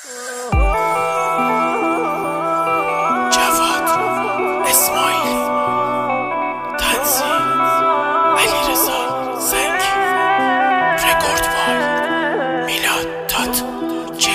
جواد اسماعیلی، تنظیم علیرضا زنگی، رکورد وای میلاد دات جی.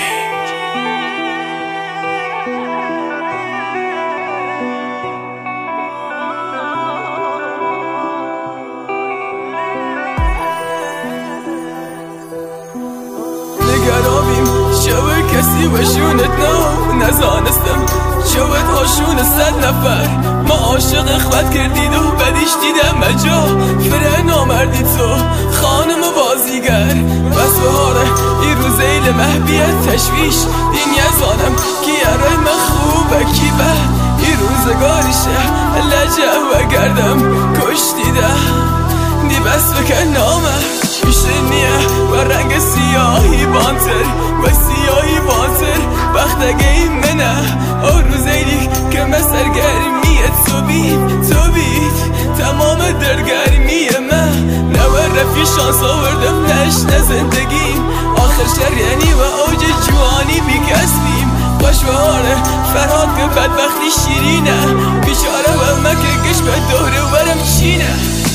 نگرامیم شوه کسی بشونت نزانستم شوت هاشون 100 نفر ما عاشق اخوت کردید و بدیش دیدم مجا فره نامردی تو خانم بازیگر بس بهاره این روز ایل محبیت تشویش این یزانم کی اره مخوبه کی بد این روزگاریشه لجه و گردم کش دیده دی بس بکن نامه میشه نیه و رنگ سیاهی بانتر و سیاهی بانتر بختگه این منه او روزیلی که مسرگرمیه تو بید تمام درگرمیه من نوه رفی شانس آوردم نشن زندگیم آخر شریانی و اوج جوانی بیکسبیم خوشواره فرهاد که بدبختی شیرینه بیچاره و مکه کش به دوره ورم چینه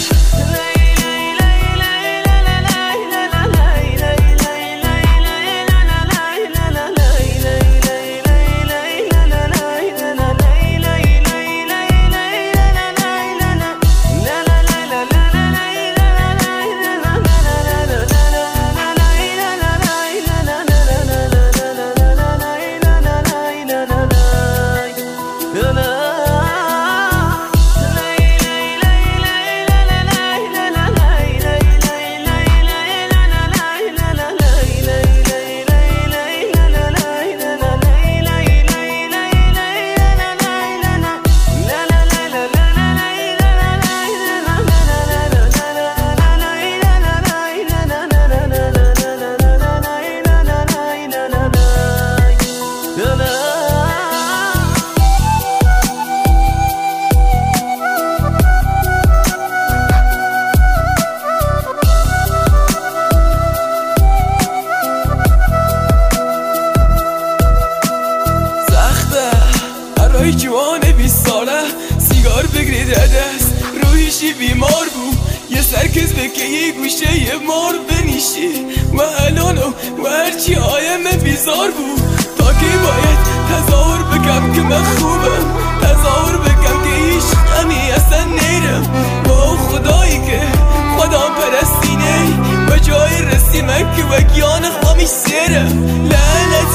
جوان 20 ساله سیگار بگیرید دست روحیشی بیمار بود یه سرکز بکه یه گوشه یه مار بنیشی و الانو و هرچی آیم بیزار بود تا که باید تظاهر بکم که من خوبم تظاهر بکم که هیچ غمی اصلا نیرم با خدایی که خودم پرستی نی و جای رسی من که و گیان خوامیش سیرم لعنت